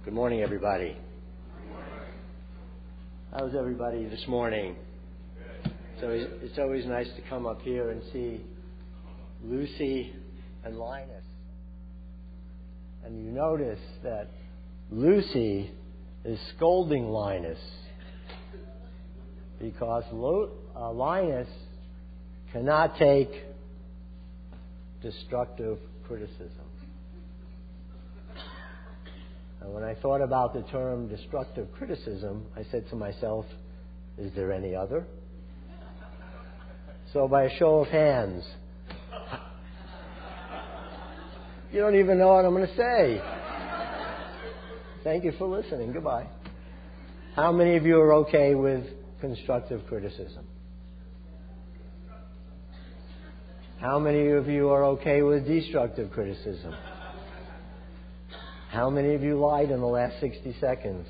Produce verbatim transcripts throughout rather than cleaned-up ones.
Good morning, everybody. How's everybody this morning? So it's always nice to come up here and see Lucy and Linus. And you notice that Lucy is scolding Linus because Lo- uh, Linus cannot take destructive criticism. And when I thought about the term destructive criticism, I said to myself, is there any other? So by a show of hands, you don't even know what I'm going to say. Thank you for listening. Goodbye. How many of you are okay with constructive criticism? How many of you are okay with destructive criticism? How many of you lied in the last sixty seconds?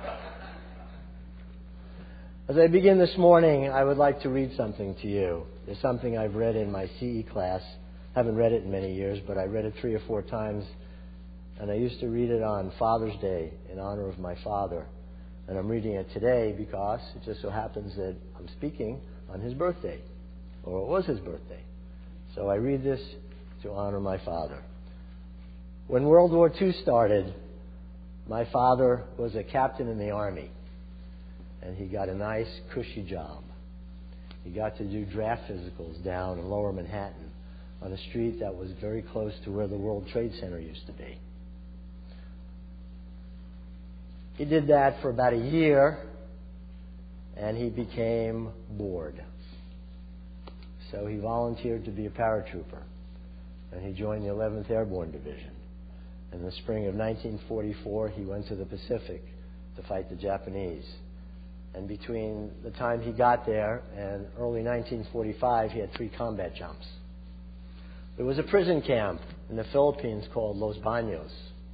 As I begin this morning, I would like to read something to you. There's something I've read in my C E class. I haven't read it in many years, but I read it three or four times. And I used to read it on Father's Day in honor of my father. And I'm reading it today because it just so happens that I'm speaking on his birthday, or it was his birthday. So I read this to honor my father. When World War Two started, my father was a captain in the Army, and he got a nice, cushy job. He got to do draft physicals down in Lower Manhattan on a street that was very close to where the World Trade Center used to be. He did that for about a year, and he became bored. So he volunteered to be a paratrooper, and he joined the eleventh Airborne Division. In the spring of nineteen forty-four, he went to the Pacific to fight the Japanese. And between the time he got there and early nineteen forty-five, he had three combat jumps. There was a prison camp in the Philippines called Los Baños.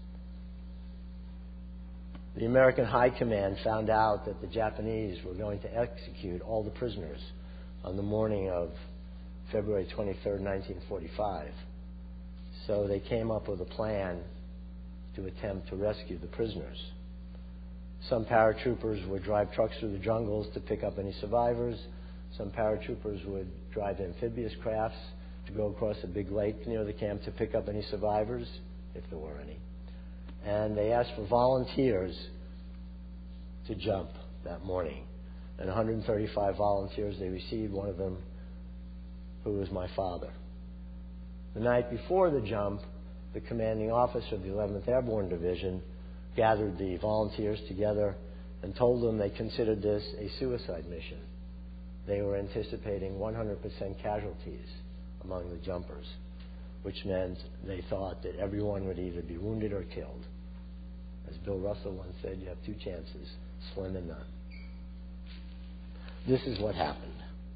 The American High Command found out that the Japanese were going to execute all the prisoners on the morning of February twenty-third, nineteen forty-five. So they came up with a plan to attempt to rescue the prisoners. Some paratroopers would drive trucks through the jungles to pick up any survivors. Some paratroopers would drive amphibious crafts to go across a big lake near the camp to pick up any survivors, if there were any. And they asked for volunteers to jump that morning. And one hundred thirty-five volunteers they received, one of them who was my father. The night before the jump, the commanding officer of the eleventh Airborne Division gathered the volunteers together and told them they considered this a suicide mission. They were anticipating one hundred percent casualties among the jumpers, which meant they thought that everyone would either be wounded or killed. As Bill Russell once said, you have two chances, slim and none. This is what happened.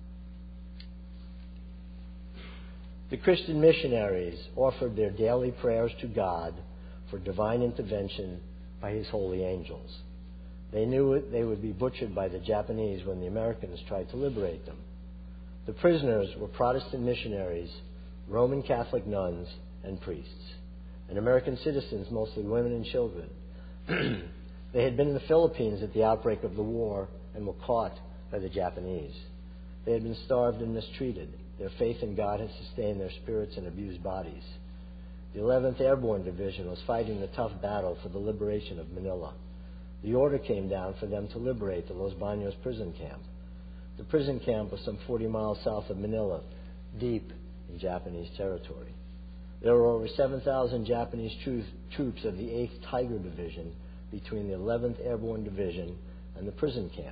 The Christian missionaries offered their daily prayers to God for divine intervention by His holy angels. They knew it, they would be butchered by the Japanese when the Americans tried to liberate them. The prisoners were Protestant missionaries, Roman Catholic nuns, and priests, and American citizens, mostly women and children. They had been in the Philippines at the outbreak of the war and were caught by the Japanese. They had been starved and mistreated. Their faith in God had sustained their spirits and abused bodies. The eleventh Airborne Division was fighting the tough battle for the liberation of Manila. The order came down for them to liberate the Los Baños prison camp. The prison camp was some forty miles south of Manila, deep in Japanese territory. There were over seven thousand Japanese troops, troops of the eighth Tiger Division between the eleventh Airborne Division and the prison camp.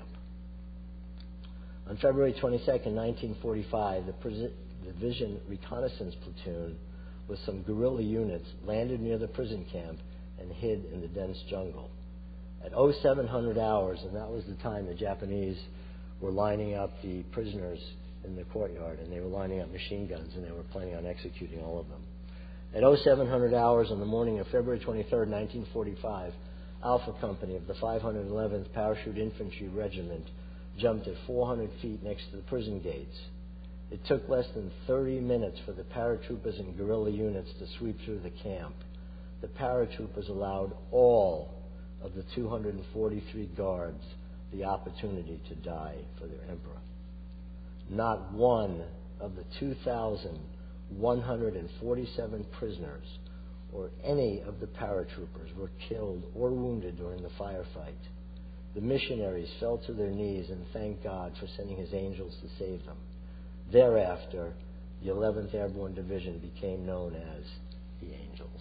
On February twenty-second, nineteen forty-five, the prison, Division Reconnaissance Platoon with some guerrilla units landed near the prison camp and hid in the dense jungle. At oh seven hundred hours, and that was the time the Japanese were lining up the prisoners in the courtyard, and they were lining up machine guns, and they were planning on executing all of them. At oh seven hundred hours on the morning of February twenty-third, nineteen forty-five, Alpha Company of the five hundred eleventh Parachute Infantry Regiment jumped at four hundred feet next to the prison gates. It took less than thirty minutes for the paratroopers and guerrilla units to sweep through the camp. The paratroopers allowed all of the two hundred forty-three guards the opportunity to die for their emperor. Not one of the two thousand one hundred forty-seven prisoners or any of the paratroopers were killed or wounded during the firefight. The missionaries fell to their knees and thanked God for sending his angels to save them. Thereafter, the eleventh Airborne Division became known as the Angels.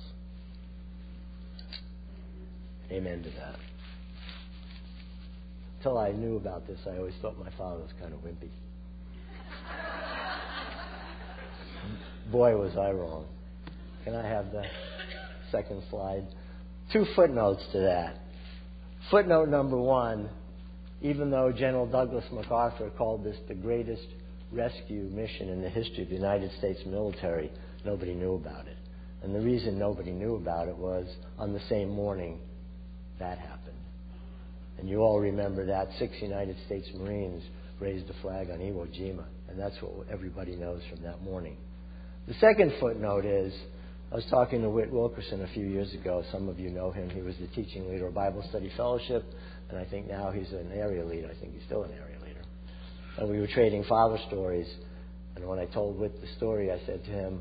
Amen to that. Until I knew about this, I always thought my father was kind of wimpy. Boy, was I wrong. Can I have the second slide? Two footnotes to that. Footnote number one, even though General Douglas MacArthur called this the greatest rescue mission in the history of the United States military, nobody knew about it. And the reason nobody knew about it was on the same morning that happened. And you all remember that six United States Marines raised the flag on Iwo Jima, and that's what everybody knows from that morning. The second footnote is, I was talking to Whit Wilkerson a few years ago. Some of you know him. He was the teaching leader of Bible Study Fellowship, and I think now he's an area leader. I think he's still an area leader. And we were trading father stories, and when I told Whit the story, I said to him,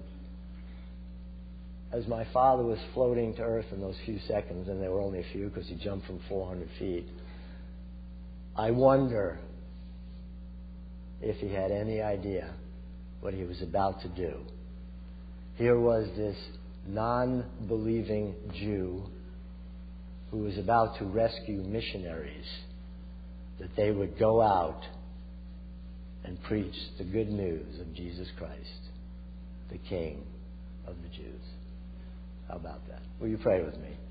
as my father was floating to earth in those few seconds, and there were only a few because he jumped from four hundred feet, I wonder if he had any idea what he was about to do. Here was this non-believing Jew who was about to rescue missionaries, that they would go out and preach the good news of Jesus Christ, the King of the Jews. How about that? Will you pray with me?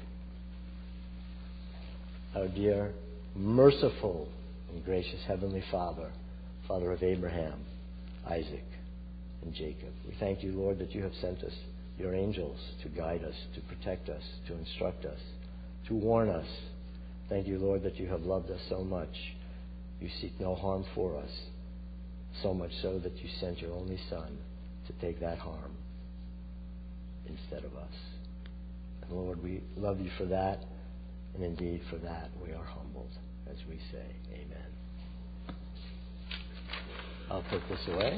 Our dear, merciful, and gracious Heavenly Father, Father of Abraham, Isaac, and Jacob, we thank you, Lord, that you have sent us your angels to guide us, to protect us, to instruct us, to warn us. Thank you, Lord, that you have loved us so much. You seek no harm for us, so much so that you sent your only Son to take that harm instead of us. And Lord, we love you for that, and indeed for that we are humbled as we say amen. I'll put this away.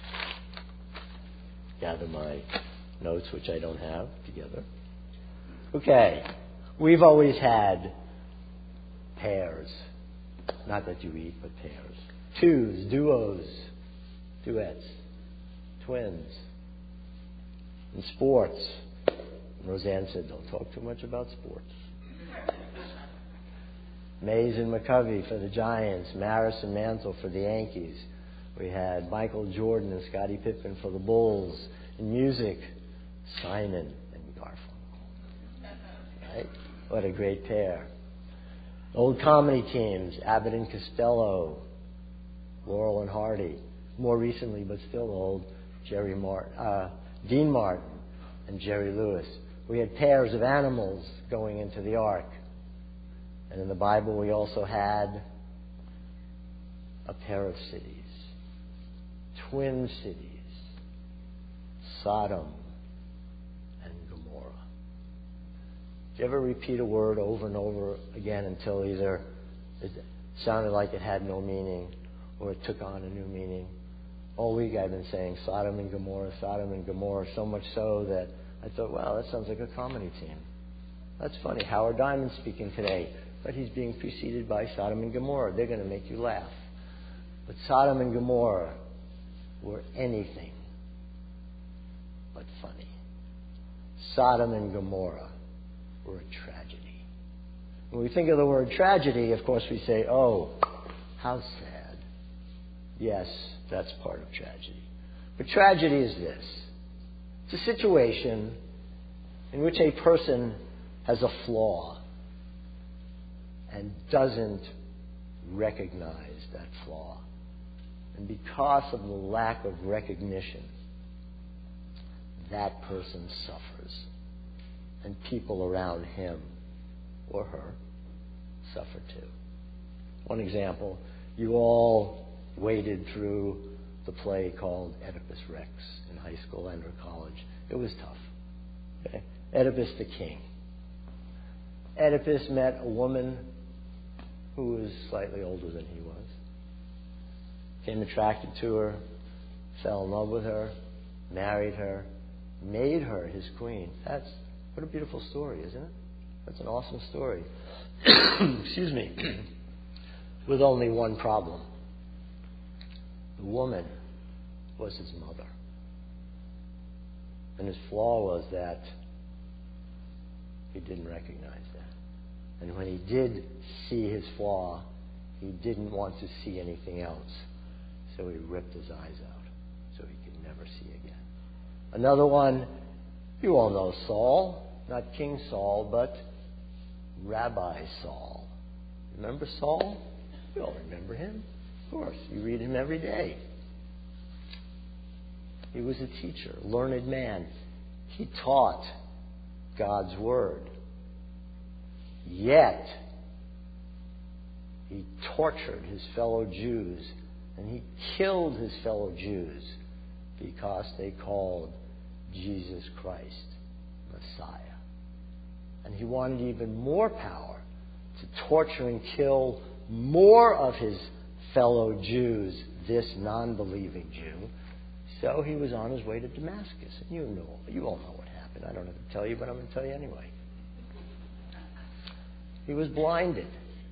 Gather my notes, which I don't have, together. Okay. We've always had pairs. Not that you eat, but pairs. Twos, duos, duets, twins. In sports, Roseanne said, don't talk too much about sports. Mays and McCovey for the Giants, Maris and Mantle for the Yankees. We had Michael Jordan and Scottie Pippen for the Bulls. In music, Simon and Garfunkel. Right? What a great pair. Old comedy teams, Abbott and Costello, Laurel and Hardy. More recently, but still old, Jerry Martin, uh, Dean Martin and Jerry Lewis. We had pairs of animals going into the ark. And in the Bible, we also had a pair of cities. Twin cities. Sodom and Gomorrah. Do you ever repeat a word over and over again until either it sounded like it had no meaning or it took on a new meaning? All week I've been saying Sodom and Gomorrah, Sodom and Gomorrah, so much so that I thought, wow, that sounds like a comedy team. That's funny. Howard Diamond's speaking today, but he's being preceded by Sodom and Gomorrah. They're going to make you laugh. But Sodom and Gomorrah were anything but funny. Sodom and Gomorrah were a tragedy. When we think of the word tragedy, of course we say, oh, how sad. Yes, that's part of tragedy. But tragedy is this. It's a situation in which a person has a flaw and doesn't recognize that flaw. And because of the lack of recognition, that person suffers. And people around him or her suffer too. One example, you all waded through the play called Oedipus Rex in high school and or college. It was tough. Okay? Oedipus the king. Oedipus met a woman who was slightly older than he was. Became attracted to her, fell in love with her, married her, made her his queen. That's what a beautiful story, isn't it? That's an awesome story. Excuse me. With only one problem. The woman was his mother. And his flaw was that he didn't recognize that. And when he did see his flaw, he didn't want to see anything else. So he ripped his eyes out so he could never see again. Another one, you all know Saul. Not King Saul, but Rabbi Saul. Remember Saul? You all remember him. Of course, you read him every day. He was a teacher, learned man. He taught God's Word. Yet, he tortured his fellow Jews, and he killed his fellow Jews because they called Jesus Christ Messiah. And he wanted even more power to torture and kill more of his fellow Jews, this non-believing Jew. So he was on his way to Damascus. And you know, you all know what happened. I don't have to tell you, but I'm going to tell you anyway. He was blinded.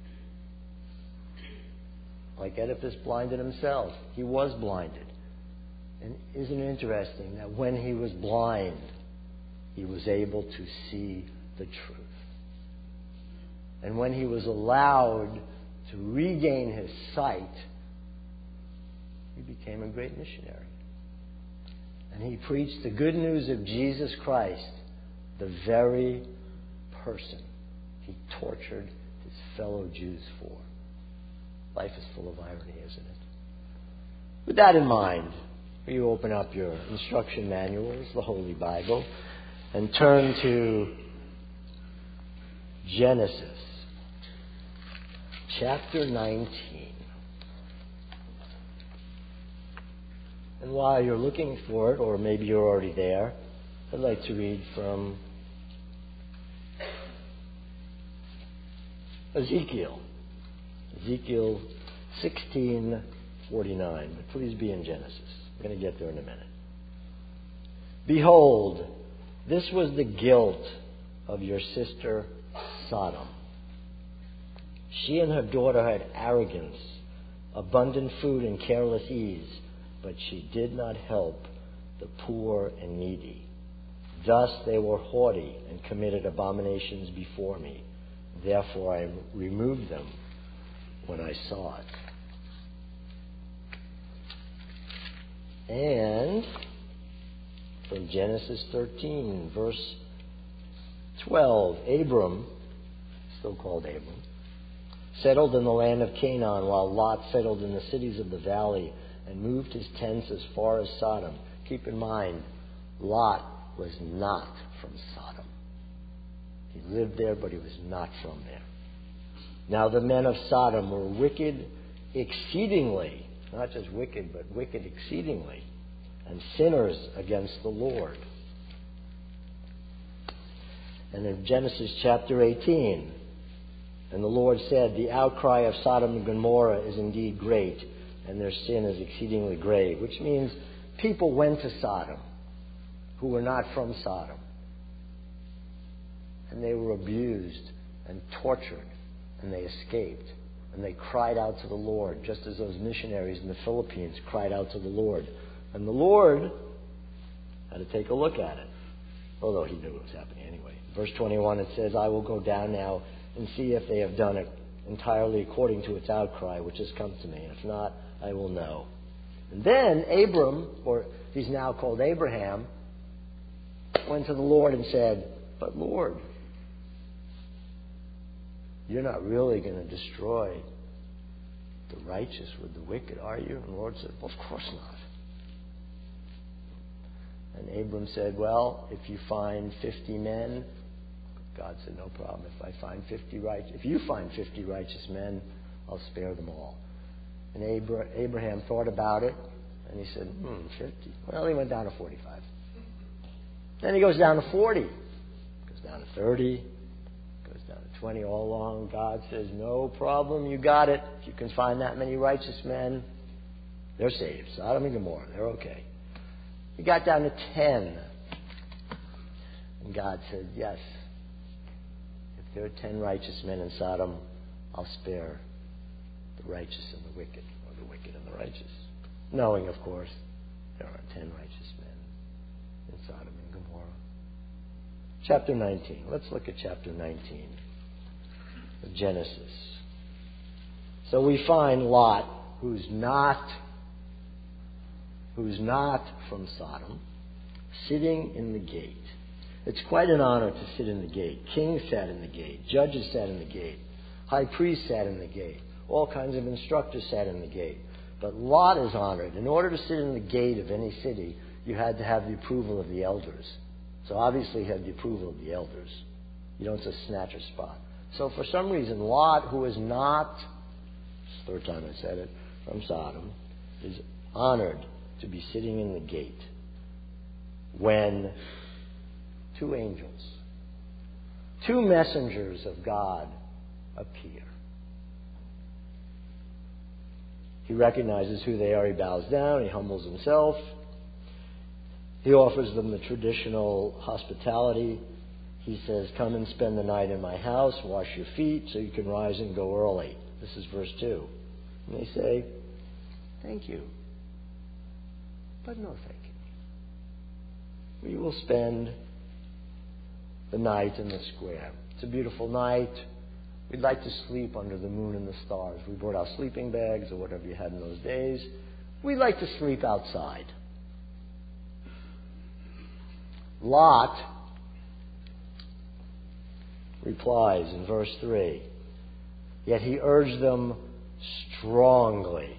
Like Oedipus blinded himself. He was blinded. And isn't it interesting that when he was blind, he was able to see the truth. And when he was allowed to regain his sight, he became a great missionary. And he preached the good news of Jesus Christ, the very person he tortured his fellow Jews for. Life is full of irony, isn't it? With that in mind, will you open up your instruction manuals, the Holy Bible, and turn to Genesis chapter nineteen. And while you're looking for it, or maybe you're already there, I'd like to read from Ezekiel. Ezekiel sixteen forty-nine. But please be in Genesis. I'm going to get there in a minute. Behold, this was the guilt of your sister Sodom. She and her daughter had arrogance, abundant food, and careless ease, but she did not help the poor and needy. Thus they were haughty and committed abominations before me. Therefore I removed them when I saw it. And from Genesis thirteen, verse twelve, Abram, still called Abram, settled in the land of Canaan, while Lot settled in the cities of the valley and moved his tents as far as Sodom. Keep in mind, Lot was not from Sodom. He lived there, but he was not from there. Now the men of Sodom were wicked exceedingly, not just wicked, but wicked exceedingly, and sinners against the Lord. And in Genesis chapter eighteen, and the Lord said, the outcry of Sodom and Gomorrah is indeed great, and their sin is exceedingly great, which means people went to Sodom who were not from Sodom. And they were abused and tortured, and they escaped. And they cried out to the Lord, just as those missionaries in the Philippines cried out to the Lord. And the Lord had to take a look at it, although he knew what was happening anyway. Verse twenty-one, it says, I will go down now and see if they have done it entirely according to its outcry, which has come to me. And if not, I will know. And then Abram, or he's now called Abraham, went to the Lord and said, but Lord, you're not really going to destroy the righteous with the wicked, are you? And the Lord said, well, of course not. And Abram said, well, if you find fifty men, God said, no problem. If I find fifty righteous, if you find fifty righteous men, I'll spare them all. And Abra- Abraham thought about it, and he said, hmm, fifty. Well, he went down to forty-five. Then he goes down to forty. Goes down to thirty. Goes down to twenty all along. God says, no problem, you got it. If you can find that many righteous men, they're saved. Sodom and Gomorrah, they're okay. He got down to ten. And God said, yes, if there are ten righteous men in Sodom, I'll spare the righteous and the wicked, or the wicked and the righteous. Knowing, of course, there are ten righteous men in Sodom and Gomorrah. Chapter nineteen. Let's look at chapter nineteen of Genesis. So we find Lot, who's not, who's not from Sodom, sitting in the gate. It's quite an honor to sit in the gate. Kings sat in the gate. Judges sat in the gate. High priests sat in the gate. All kinds of instructors sat in the gate. But Lot is honored. In order to sit in the gate of any city, you had to have the approval of the elders. So obviously he had the approval of the elders. You don't just snatch a spot. So for some reason, Lot, who is not, it's the third time I said it, from Sodom, is honored to be sitting in the gate when two angels, two messengers of God appear. He recognizes who they are. He bows down. He humbles himself. He offers them the traditional hospitality. He says, come and spend the night in my house. Wash your feet so you can rise and go early. This is verse two. And they say, thank you. But no thank you. We will spend the night in the square. It's a beautiful night. We'd like to sleep under the moon and the stars. We brought our sleeping bags or whatever you had in those days. We'd like to sleep outside. Lot replies in verse three, yet he urged them strongly.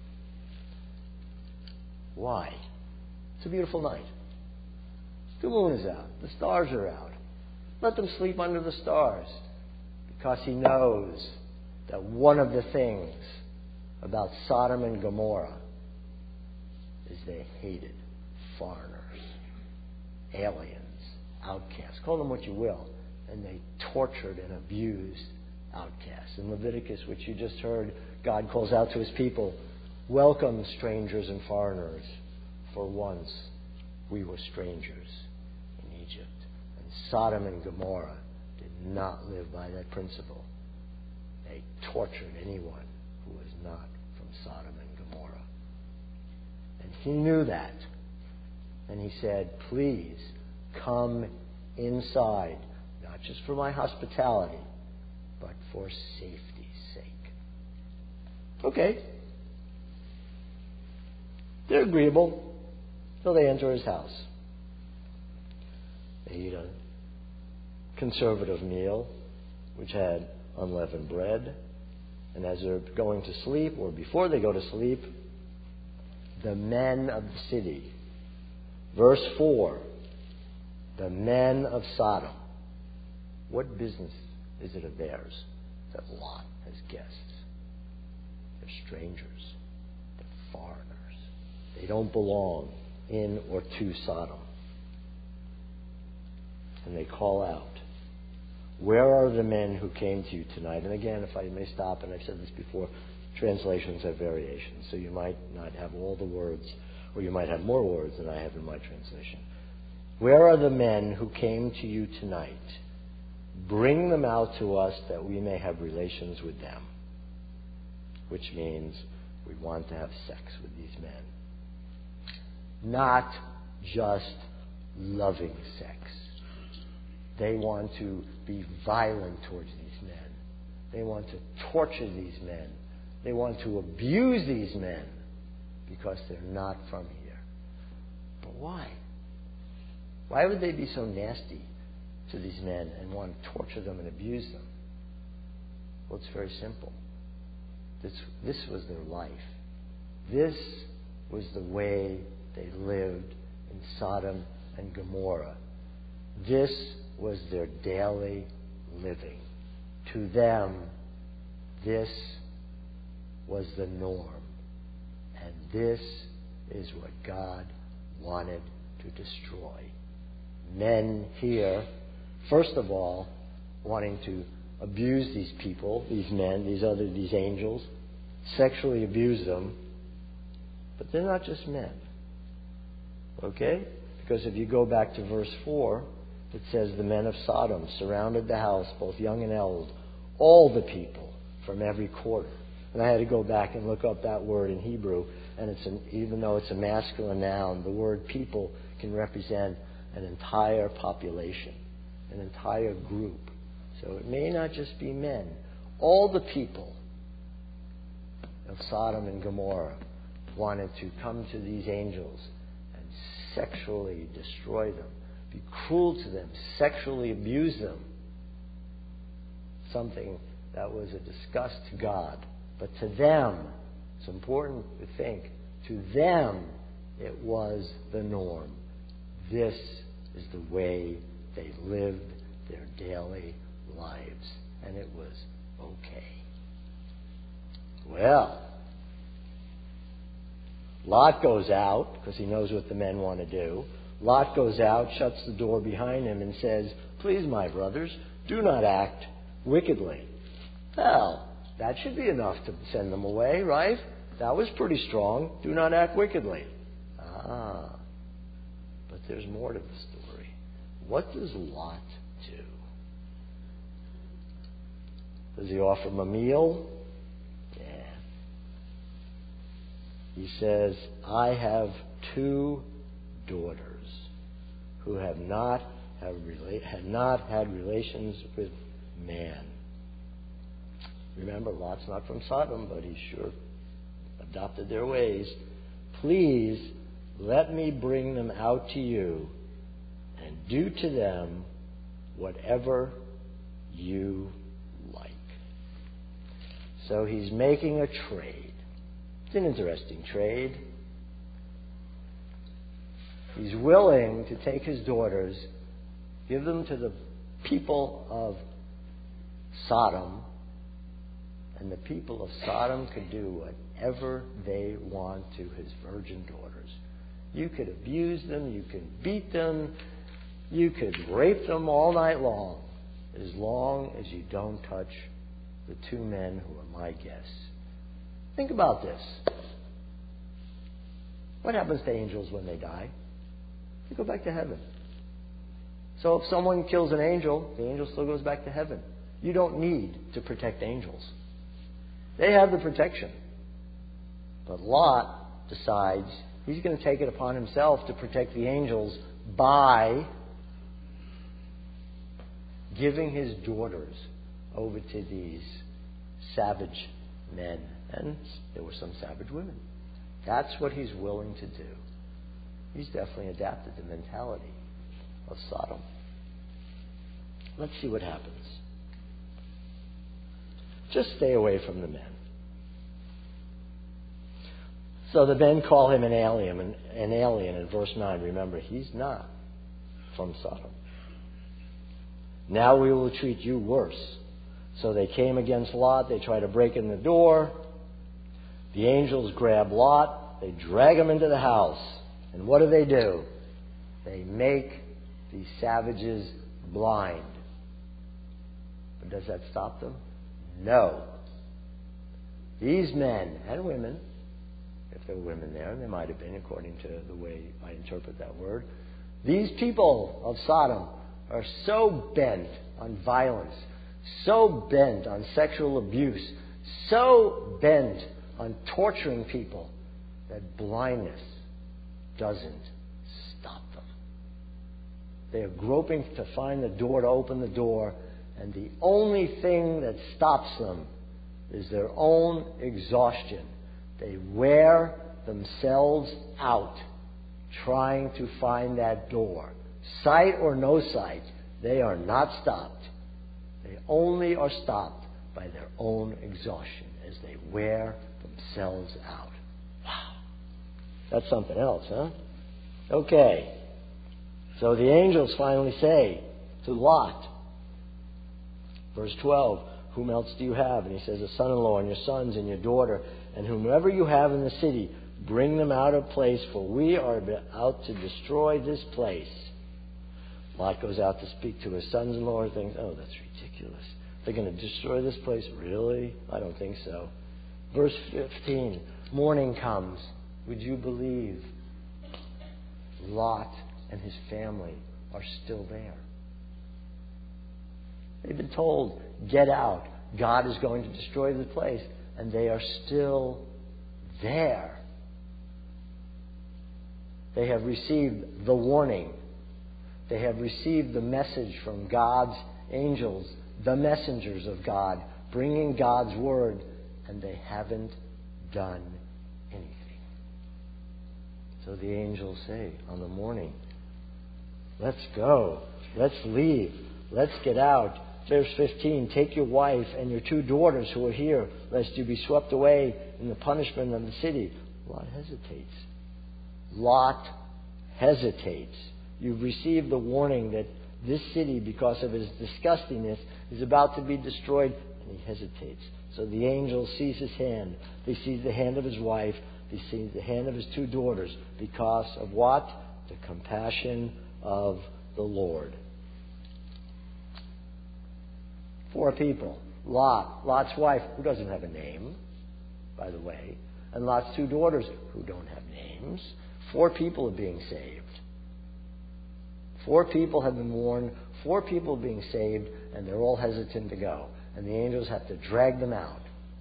Why? It's a beautiful night. The moon is out. The stars are out. Let them sleep under the stars. Because he knows that one of the things about Sodom and Gomorrah is they hated foreigners, aliens, outcasts. Call them what you will. And they tortured and abused outcasts. In Leviticus, which you just heard, God calls out to his people, welcome strangers and foreigners, for once we were strangers in Egypt. And Sodom and Gomorrah did not live by that principle. They tortured anyone who was not from Sodom and Gomorrah. And he knew that. And he said, please come inside, not just for my hospitality, but for safety's sake. Okay. They're agreeable. So they enter his house. They eat a conservative meal, which had unleavened bread. And as they're going to sleep, or before they go to sleep, the men of the city, verse four, the men of Sodom. What business is it of theirs that Lot has guests? They're strangers. They're foreigners. They don't belong in or to Sodom. And they call out, where are the men who came to you tonight? And again, if I may stop, and I've said this before, translations have variations. So you might not have all the words, or you might have more words than I have in my translation. Where are the men who came to you tonight? Bring them out to us that we may have relations with them. Which means we want to have sex with these men. Not just loving sex. They want to be violent towards these men. They want to torture these men. They want to abuse these men because they're not from here. But why? Why would they be so nasty to these men and want to torture them and abuse them? Well, it's very simple. This, this was their life. This was the way they lived in Sodom and Gomorrah. This was their daily living. To them, this was the norm. And this is what God wanted to destroy. Men here, first of all, wanting to abuse these people, these men, these other, these angels, sexually abuse them. But they're not just men. Okay? Because if you go back to verse four, it says the men of Sodom surrounded the house, both young and old, all the people from every quarter. And I had to go back and look up that word in Hebrew, and it's an, even though it's a masculine noun, the word people can represent an entire population, an entire group. So it may not just be men. All the people of Sodom and Gomorrah wanted to come to these angels and sexually destroy them, be cruel to them, sexually abuse them. Something that was a disgust to God. But to them, it's important to think, to them it was the norm. This is the way they lived their daily lives. And it was okay. Well, Lot goes out because he knows what the men want to do. Lot goes out, shuts the door behind him, and says, "Please, my brothers, do not act wickedly." Well, that should be enough to send them away, right? That was pretty strong. Do not act wickedly. Ah, but there's more to the story. What does Lot do? Does he offer them a meal? Yeah. He says, "I have two daughters who have not have rela- had not had relations with man." Remember, Lot's not from Sodom, but he sure adopted their ways. "Please let me bring them out to you and do to them whatever you like." So he's making a trade. It's an interesting trade. He's willing to take his daughters, give them to the people of Sodom, and the people of Sodom could do whatever they want to his virgin daughters. You could abuse them, you could beat them, you could rape them all night long, as long as you don't touch the two men who are my guests. Think about this. What happens to angels when they die? They go back to heaven. So if someone kills an angel, the angel still goes back to heaven. You don't need to protect angels. They have the protection. But Lot decides he's going to take it upon himself to protect the angels by giving his daughters over to these savage men. And there were some savage women. That's what he's willing to do. He's definitely adapted the mentality of Sodom. Let's see what happens. Just stay away from the men. So the men call him an alien, an alien in verse nine. Remember, he's not from Sodom. "Now we will treat you worse." So they came against Lot. They try to break in the door. The angels grab Lot. They drag him into the house. And what do they do? They make these savages blind. But does that stop them? No. These men and women, if there were women there, and there might have been according to the way I interpret that word, these people of Sodom are so bent on violence, so bent on sexual abuse, so bent on torturing people, that blindness doesn't stop them. They are groping to find the door, to open the door, and the only thing that stops them is their own exhaustion. They wear themselves out trying to find that door. Sight or no sight, they are not stopped. They only are stopped by their own exhaustion as they wear themselves out. Wow. That's something else, huh? Okay. So the angels finally say to Lot, verse twelve, "Whom else do you have?" And he says, "A son-in-law and your sons and your daughter, and whomever you have in the city, bring them out of place, for we are out to destroy this place." Lot goes out to speak to his sons-in-law and thinks, "Oh, that's ridiculous. They're going to destroy this place? Really? I don't think so. Verse fifteen, morning comes. Would you believe Lot and his family are still there? They've been told, get out. God is going to destroy the place. And they are still there. They have received the warning. They have received the message from God's angels, the messengers of God, bringing God's word, and they haven't done anything. So the angels say on the morning, let's go. Let's leave. Let's get out. Verse fifteen, take your wife and your two daughters who are here, lest you be swept away in the punishment of the city. Lot hesitates. Lot hesitates. You've received the warning that this city, because of its disgustingness, is about to be destroyed, and he hesitates. So the angel sees his hand. They see the hand of his wife. They see the hand of his two daughters. Because of what? The compassion of the Lord. Four people. Lot, Lot's wife, who doesn't have a name, by the way, and Lot's two daughters, who don't have names. Four people are being saved. Four people have been warned. Four people are being saved, and they're all hesitant to go. And the angels have to drag them out.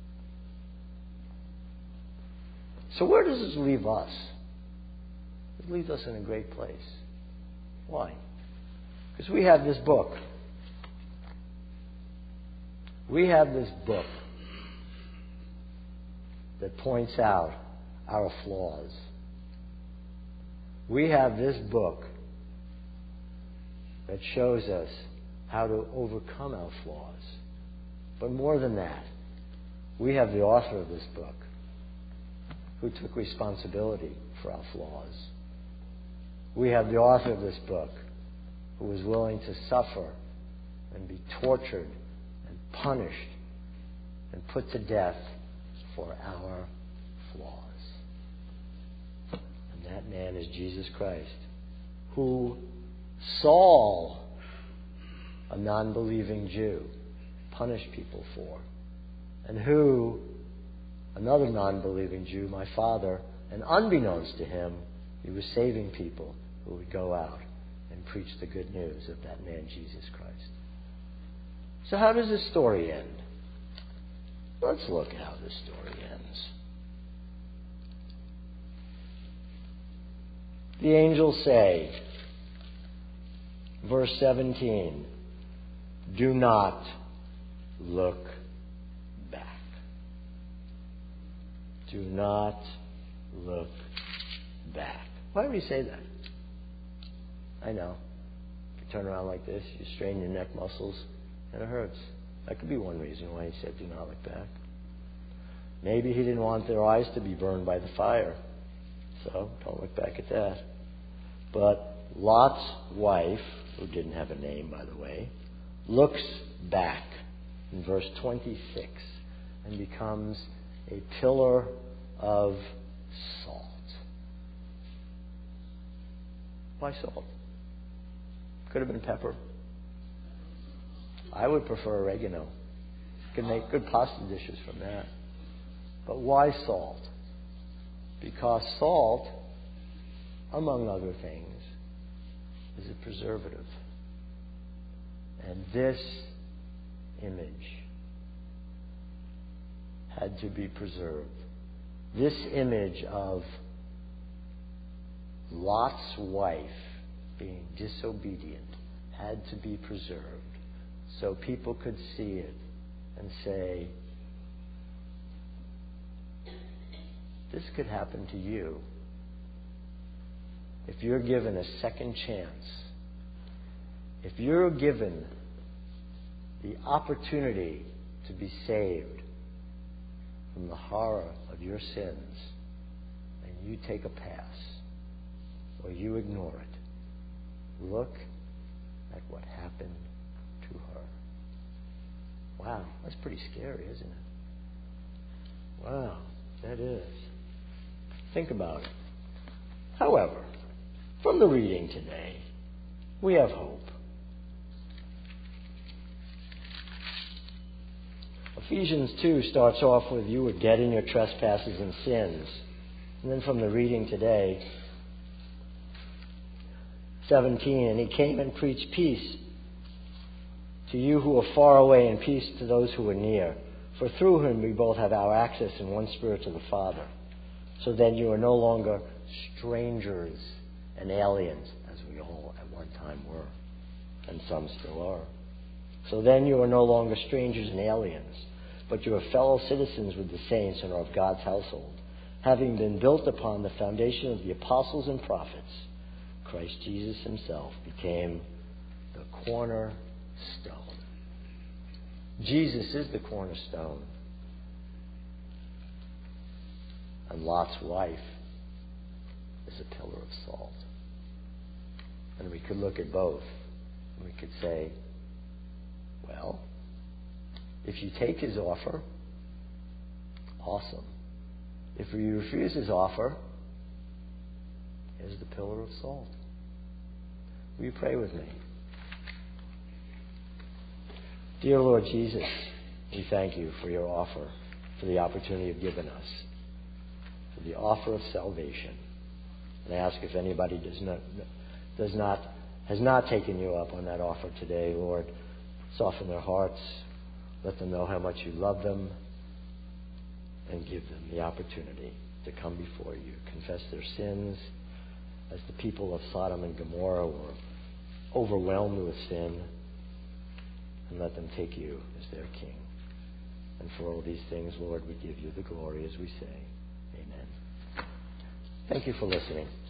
So where does this leave us? It leaves us in a great place. Why? Because we have this book. We have this book that points out our flaws. We have this book that shows us how to overcome our flaws. But more than that, we have the author of this book who took responsibility for our flaws. We have the author of this book who was willing to suffer and be tortured and punished and put to death for our flaws. And that man is Jesus Christ, who Saul, a non-believing Jew, punished people for, and who another non-believing Jew, my father, and unbeknownst to him, he was saving people who would go out and preach the good news of that man, Jesus Christ. So how does this story end? Let's look at how this story ends. The angels say, verse seventeen, do not look back. Do not look back. Why would he say that? I know. If you turn around like this, you strain your neck muscles, and it hurts. That could be one reason why he said do not look back. Maybe he didn't want their eyes to be burned by the fire. So don't look back at that. But Lot's wife, who didn't have a name, by the way, looks back in verse twenty-six and becomes a pillar of salt. Why salt? Could have been pepper. I would prefer oregano. You can make good pasta dishes from that. But why salt? Because salt, among other things, is a preservative. And this image had to be preserved. This image of Lot's wife being disobedient had to be preserved so people could see it and say, this could happen to you if you're given a second chance. If you're given the opportunity to be saved from the horror of your sins, and you take a pass, or you ignore it, look at what happened to her. Wow, that's pretty scary, isn't it? Wow, that is. Think about it. However, from the reading today, we have hope. Ephesians two starts off with, you were dead in your trespasses and sins. And then from the reading today, seventeen, and he came and preached peace to you who are far away and peace to those who are near. For through him we both have our access in one spirit to the Father. So then you are no longer strangers and aliens, as we all at one time were, and some still are. So then you are no longer strangers and aliens, but you are fellow citizens with the saints and are of God's household, having been built upon the foundation of the apostles and prophets. Christ Jesus himself became the cornerstone. Jesus is the cornerstone. And Lot's wife is a pillar of salt. And we could look at both. And we could say, well, if you take his offer, awesome. If you refuse his offer, here's the pillar of salt. Will you pray with me? Dear Lord Jesus, we thank you for your offer, for the opportunity you've given us, for the offer of salvation. And I ask if anybody does not, does not, has not taken you up on that offer today, Lord, soften their hearts, let them know how much you love them, and give them the opportunity to come before you, confess their sins, as the people of Sodom and Gomorrah were overwhelmed with sin, and let them take you as their king. And for all these things, Lord, we give you the glory as we say, amen. Thank you for listening.